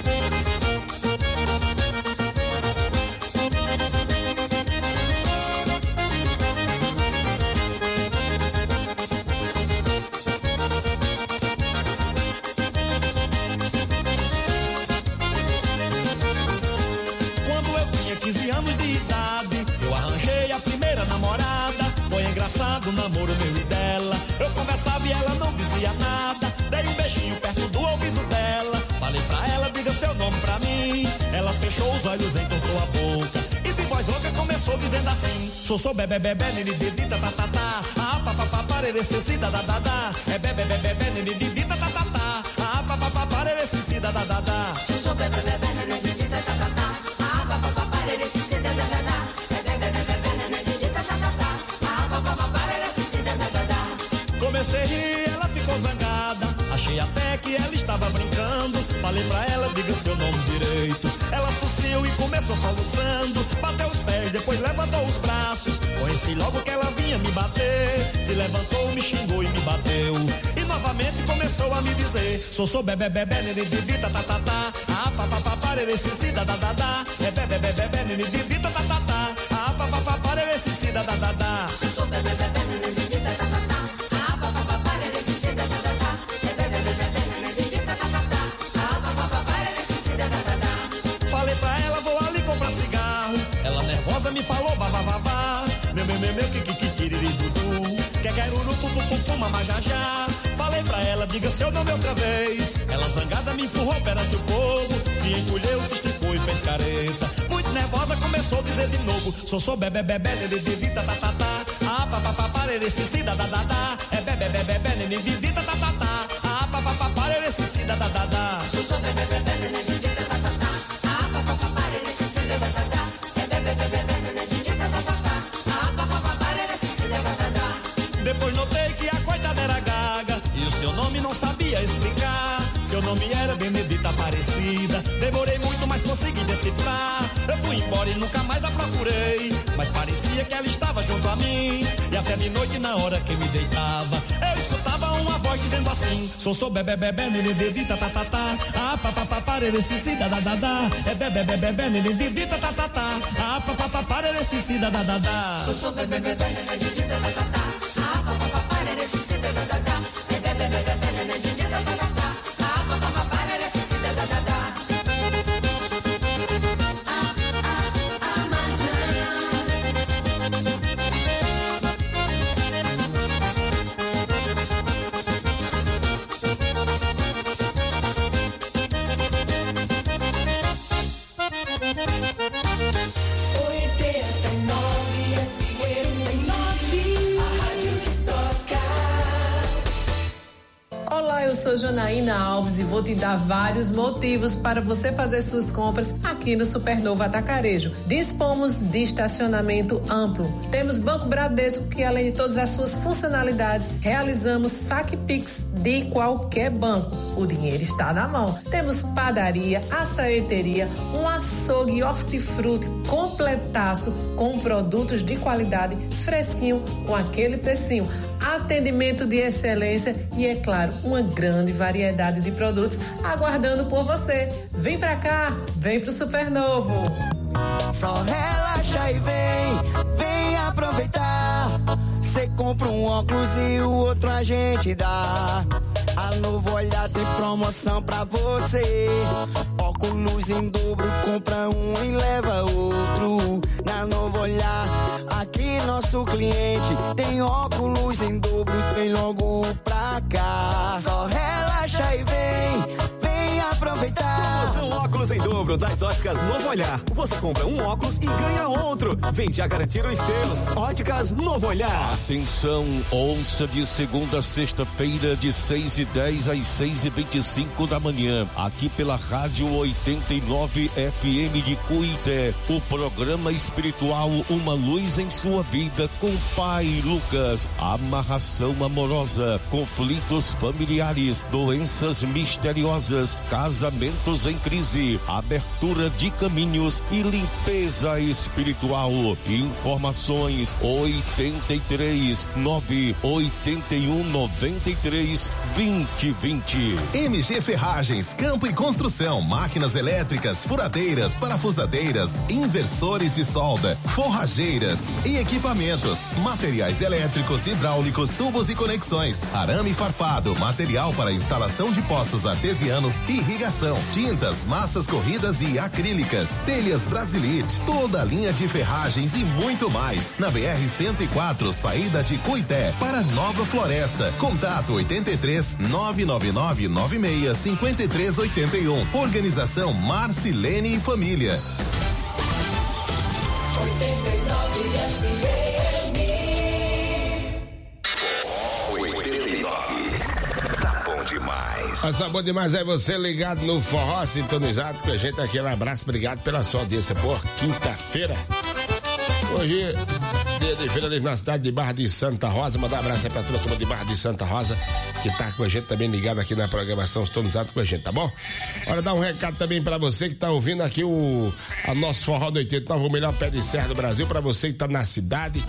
Do namoro meu e dela, eu conversava e ela não dizia nada. Dei um beijinho perto do ouvido dela, falei pra ela, diga seu nome pra mim. Ela fechou os olhos, entortou a boca e de voz louca começou dizendo assim: sou bebê bebê nini didita tatatá, ah papapá parerecida da dadá. É bebê bebê nini didita tatatá, ah papapá parerecida da dadá. Sou bebê bebê nini didita tatatá, ah papapá parerecida da dadá. Comecei a rir, ela ficou zangada. Achei até que ela estava brincando. Falei pra ela, diga seu nome direito. Ela tossiu e começou soluçando. Bateu os pés, depois levantou os braços. Conheci logo que ela vinha me bater. Se levantou, me xingou e me bateu. E novamente começou a me dizer: sou bebê bebê nini didita tatatá, ah papapá parerecida da dadá. É bebê bebê nini didita tatatá, ah papapá parerecida da dadá. Sou bebê bebê nini didita tatatá. Falei pra ela, vou ali comprar cigarro. Ela nervosa me falou, vá. Meu, kikiriridudu. Quero urupu, mamajajá. Falei pra ela, diga seu nome outra vez. Ela zangada me empurrou perante o povo. Se encolheu, se esticou e fez careta. Muito nervosa começou a dizer de novo: sou bebê bebê, didita tatatá. Ah, papapá, parerecida da dadá. É bebê bebê, didita tatatá. Ah, papapá, parerecida da dadá. Sou bebê bebê, didita tatatá. Ah, papapá, parerecida da dadá. É bebê bebê, didita tatatá. Ah, papapá, parerecida da dadá. Depois notei que a coitada era gaga e o seu nome não sabia explicar. Seu nome era Benedita Aparecida. Demorei muito, mas consegui decifrar. Eu fui embora e nunca mais a procurei, mas parecia que ela estava junto a mim. E até de noite, na hora que me deitava, eu escutava uma voz dizendo assim: sou bebê bebê nini didita tatatá. Ah papapá parerecida da dadá. É bebê bebê nini didita tatatá. Ah papapá parerecida da dadá. Sou bebê bebê nini didita tatatá. Ah papapá parerecida da dadá. É bebê bebê nini didita tatatá. Ah papapá parerecida da dadá. Olá, eu sou Janaína Alves e vou te dar vários motivos para você fazer suas compras aqui no Supernova Atacarejo. Dispomos de estacionamento amplo. Temos Banco Bradesco, que além de todas as suas funcionalidades, realizamos saque Pix de qualquer banco. O dinheiro está na mão. Temos padaria, açaieteria, um açougue e hortifruti completaço com produtos de qualidade, fresquinho, com aquele precinho. Atendimento de excelência e, é claro, uma grande variedade de produtos aguardando por você. Vem pra cá, vem pro Supernovo. Só relaxa e vem aproveitar. Cê compra um óculos e o outro a gente dá. A Novo Olhar tem promoção pra você. Óculos em dobro, compra um e leva outro. Na Novo Olhar, aqui nosso cliente tem óculos em dobro, vem logo pra cá. Só relaxa e vem aproveitar. Promoção óculos óculos em dobro das Óticas Novo Olhar. Você compra um óculos e ganha outro. Vem já garantir os seus. Óticas Novo Olhar. Atenção, ouça de segunda a sexta-feira de 6h10 às 6h25 da manhã, aqui pela Rádio 89 FM de Cuité, o programa espiritual Uma Luz em Sua Vida com Pai Lucas. Amarração amorosa, conflitos familiares, doenças misteriosas, casamentos em crise, abertura de caminhos e limpeza espiritual. Informações 83 981 93 2020. MG Ferragens, Campo e Construção, máquinas elétricas, furadeiras, parafusadeiras, inversores de solda, forrageiras e equipamentos, materiais elétricos, hidráulicos, tubos e conexões, arame farpado, material para instalação de poços artesianos e irrigação, tintas, massas corridas e acrílicas, telhas Brasilite, toda a linha de ferragens e muito mais. Na BR-104, saída de Cuité, para Nova Floresta. Contato 83 999 96 53 81. Organização Marcilene e Família. 89. Tá bom demais. Tá bom demais é você ligado no Forró, sintonizado com a gente. Aquele abraço, obrigado pela sua audiência. Pô, quinta-feira. Hoje, dia de feira livre na cidade de Barra de Santa Rosa. Mandar um abraço aí pra toda a turma de Barra de Santa Rosa, que tá com a gente também ligado aqui na programação, sintonizado com a gente, tá bom? Olha, dar um recado também pra você que tá ouvindo aqui a nosso Forró do 89, o melhor pé de serra do Brasil, pra você que tá na cidade,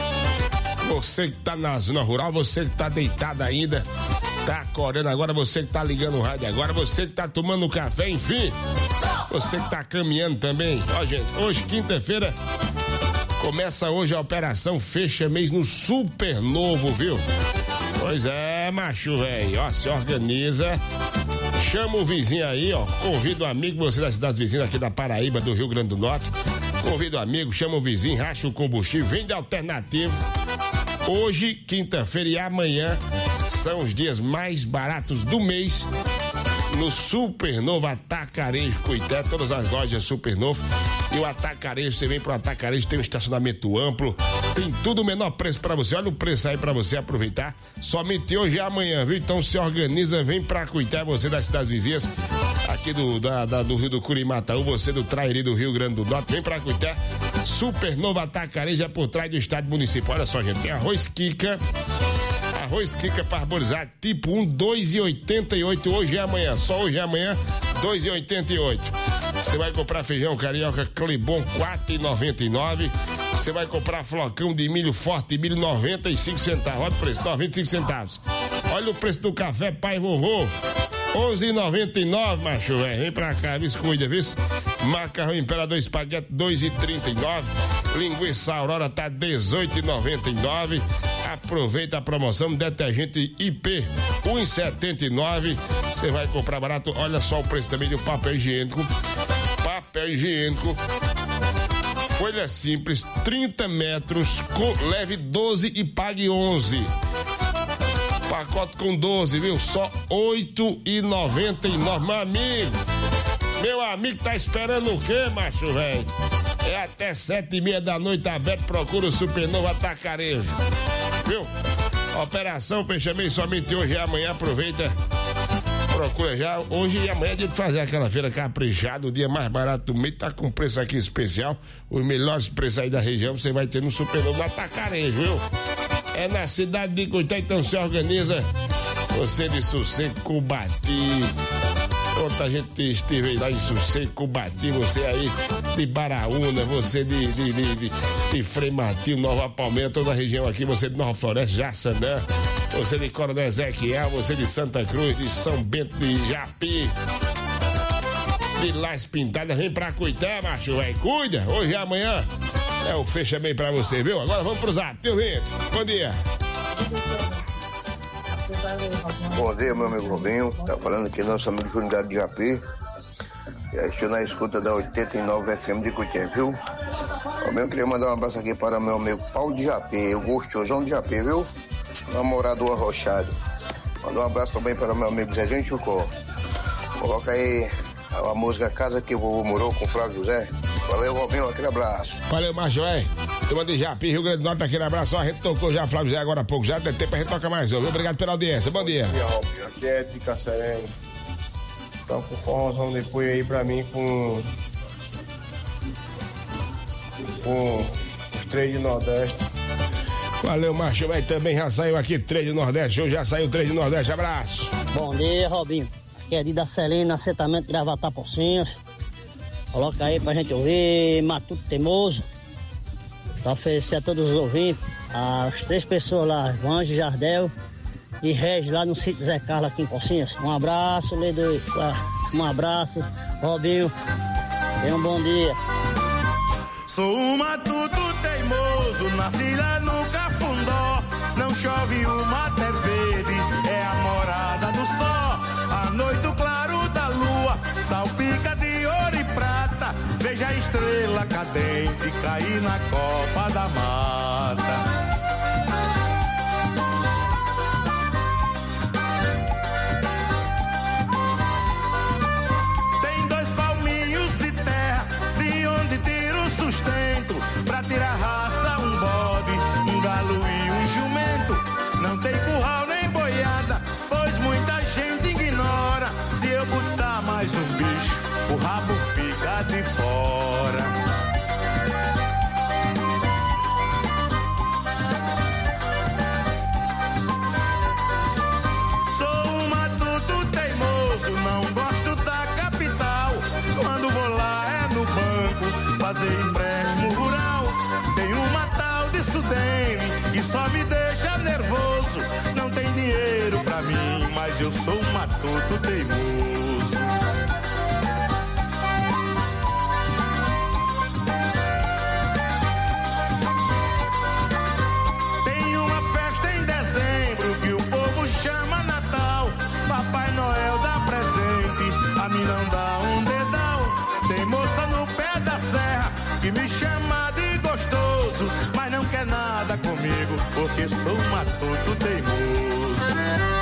você que tá na zona rural, você que tá deitado ainda, tá acordando agora, você que tá ligando o rádio agora, você que tá tomando café, enfim, você que tá caminhando também. Ó, gente, hoje, quinta-feira, começa hoje a operação Fecha Mês no Super Novo, viu? Pois é, macho, velho. Ó, se organiza. Chama o vizinho aí, ó. Convida o amigo, você das cidades vizinhas aqui da Paraíba, do Rio Grande do Norte. Convida o amigo, chama o vizinho, racha o combustível, vende alternativo. Hoje, quinta-feira e amanhã são os dias mais baratos do mês no Super Novo Atacarejo Cuité, todas as lojas Super Novo. E o Atacarejo, você vem pro Atacarejo, tem um estacionamento amplo, tem tudo o menor preço pra você. Olha o preço aí pra você aproveitar. Somente hoje e amanhã, viu? Então se organiza, vem pra Cuité, você das cidades vizinhas, aqui do Rio do Curimataú, você do Trairi do Rio Grande do Norte, vem pra Cuité. Super Novo Atacarejo é por trás do estádio municipal. Olha só, gente, tem arroz Kika parboilizado tipo 1, 2,88 hoje e amanhã. Só hoje e amanhã, 2,88. Você vai comprar feijão carioca Clebon, 4,99. Você vai comprar flocão de milho forte, milho 95 centavos. Olha o preço, 95 centavos. Olha o preço do café Pai Vovô, 11,99, macho, velho. Vem pra cá, cuida, viu? Macarrão Imperador Espaguete, 2,39. Linguiça Aurora tá 18,99. Aproveita a promoção, detergente IP 1,79. Você vai comprar barato. Olha só o preço também do papel higiênico. Papel higiênico, folha simples, 30 metros, leve 12 e pague 11. Pacote com 12, viu? Só 8,99. Meu amigo, tá esperando o quê, macho, velho? É até 7h30 da noite aberto, procura o Supernovo Atacarejo. Viu? Operação Fecha Mês somente hoje e amanhã, aproveita. Procura já, hoje e amanhã é dia de fazer aquela feira caprichada, o dia mais barato do mês, tá com preço aqui especial, os melhores preços aí da região você vai ter no Supernovo Atacarejo, viu? É na cidade de Cuité, então se organiza, você de Sossego, Cubati, outra gente esteve lá em Sossego, Cubati, você aí de Baraúna, você de Frei Martinho, Nova Palmeira, toda a região aqui, você de Nova Floresta, Jaçanã, você de Coronel Ezequiel, você de Santa Cruz, de São Bento, de Japi, de Las Pintadas, vem pra Cuité, macho, velho, cuida, hoje e amanhã é o Fecha Bem pra você, viu? Agora vamos pro zap, teu Vinho, bom dia. Bom dia, meu amigo Robinho, tá falando aqui nosso amigo Júnior de Japi. Estou na escuta da 89 FM de Cuité, viu? Eu queria mandar um abraço aqui para meu amigo Paulo de Japi, o gostosão de Japi, viu? Namorado arrochado. Mandar um abraço também para meu amigo Zezinho Chucó. Coloca aí a música Casa que o Vovô Morou com Flávio José. Valeu, Robinho, aquele abraço. Valeu, Márcio, Turma de Japi, Rio Grande do Norte, aquele abraço. Ó, a gente tocou já Flávio José agora há pouco, já tem tempo pra gente tocar mais um, viu? Obrigado pela audiência, bom dia. Bom dia, Robinho, aqui é de Cacerém. Então, com forrozão de apoio aí pra mim com os três de Nordeste. Valeu, Márcio, também já saiu aqui 3 do Nordeste, hoje já saiu 3 do Nordeste, abraço. Bom dia, Robinho. Aqui é de Dacelina, assentamento de Gravatar Pocinhos. Coloca aí pra gente ouvir, Matuto Teimoso. Pra oferecer a todos os ouvintes, as 3 pessoas lá, Anjo, Jardel e Regis, lá no sítio Zé Carlos, aqui em Pocinhos. Um abraço, Ledo. Um abraço, Robinho. Tenha um bom dia. Sou um matuto teimoso, nasci lá no Cafundó. Não chove, o mato é verde, é a morada do sol. À noite o claro da lua, salpica de ouro e prata. Veja a estrela cadente cair na copa da mata. Pra tirar raça, um bode, um galo e um jumento. Não tem curral nem boiada, pois muita gente ignora. Se eu botar mais um bicho, o rabo fica de fora. Sou um matuto teimoso, não gosto da capital. Quando vou lá é no banco fazer empréstimo rural. Tem uma tal de Sudene que só me deixa nervoso. Não tem dinheiro pra mim, mas eu sou um matuto teimoso. Tem uma festa em dezembro que o povo chama Natal. Papai Noel dá presente, a mim não dá um dedal. Tem moça no pé da serra que me chama de gostoso, mas não quer nada comigo, porque sou um matuto teimoso.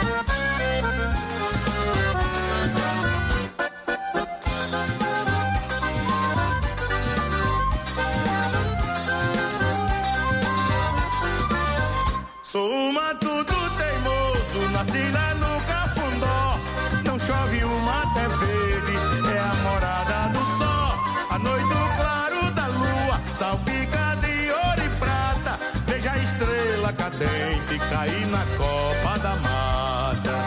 Sou um matuto teimoso, nasci lá no Cafundó. Não chove, o mato é verde, é a morada do sol. A noite o claro da lua, salpica de ouro e prata. Veja a estrela cadente cair na copa da mata.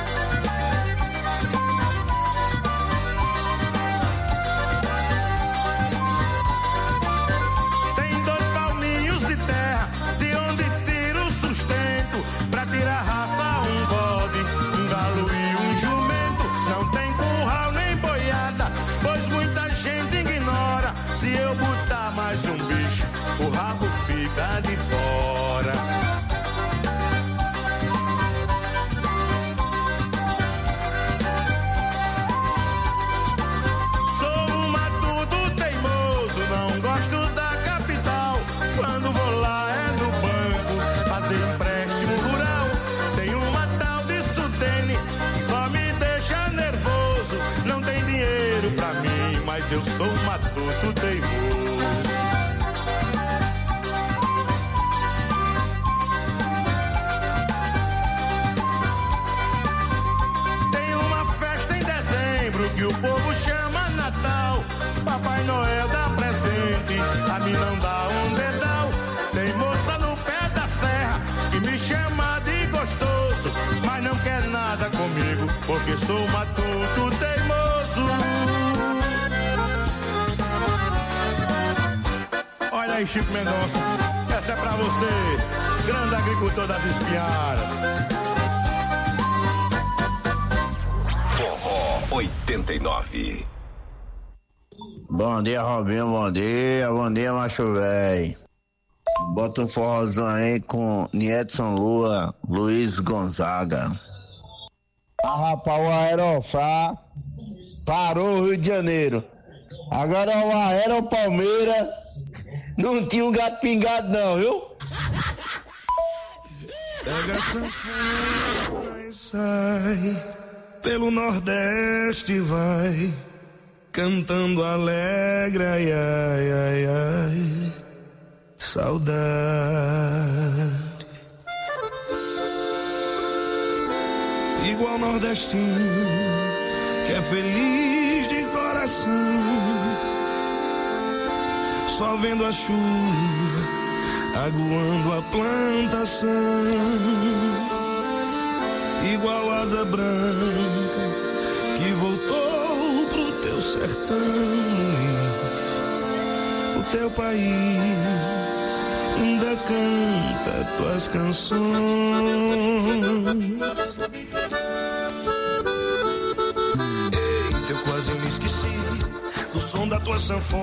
Tem 2 palminhos de terra, de onde tiro o sustento. Pra tirar raça, um bode, um galo e um jumento. Não tem curral nem boiada, pois muita gente ignora. Se eu botar mais um bicho, o rabo fica de fora. Sou um matuto teimoso, não gosto da capital. Quando vou lá é no banco fazer empréstimo rural. Tem uma tal de Sudene que só me deixa nervoso. Não tem dinheiro pra mim, mas eu sou um matuto teimoso. Tem uma festa em dezembro que o povo chama Natal. Papai Noel dá presente, a mim não dá um dedal. Tem moça no pé da serra que me chama de gostoso, mas não quer nada comigo, porque sou matuto teimoso. Olha aí, Chico Mendonça, essa é pra você, grande agricultor das Espinharas. Forró 89. Bom dia, Robinho, bom dia, macho véi. Bota um forrozão aí com Niedson Lua, Luiz Gonzaga. Rapaz, o Aerofá parou o Rio de Janeiro. Agora o Aero Palmeiras não tinha um gato pingado não, viu? Pega essa sanfona e sai, pelo Nordeste vai, cantando alegre, ai, ai, ai, ai, saudade. Igual nordestino que é feliz de coração, só vendo a chuva aguando a plantação. Igual asa branca que voltou pro teu sertão, o teu país ainda canta tuas canções. Eita, eu quase me esqueci do som da tua sanfona.